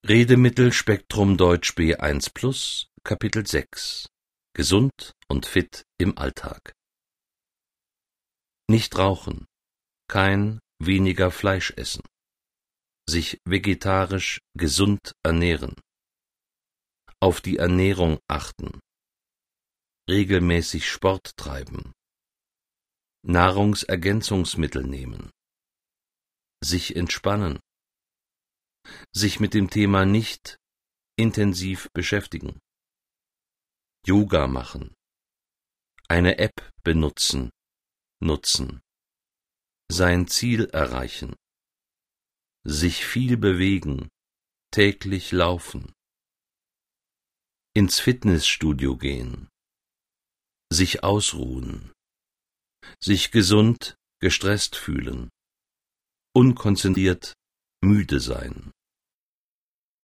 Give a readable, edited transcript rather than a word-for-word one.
Redemittelspektrum Deutsch B1 Plus, Kapitel 6 Gesund und fit im Alltag. Nicht rauchen, kein weniger Fleisch essen, sich vegetarisch gesund ernähren, auf die Ernährung achten, regelmäßig Sport treiben, Nahrungsergänzungsmittel nehmen, sich entspannen, sich mit dem Thema nicht intensiv beschäftigen, Yoga machen, eine App benutzen, nutzen, sein Ziel erreichen, sich viel bewegen, täglich laufen, ins Fitnessstudio gehen, sich ausruhen, sich gesund, gestresst fühlen, unkonzentriert, müde sein.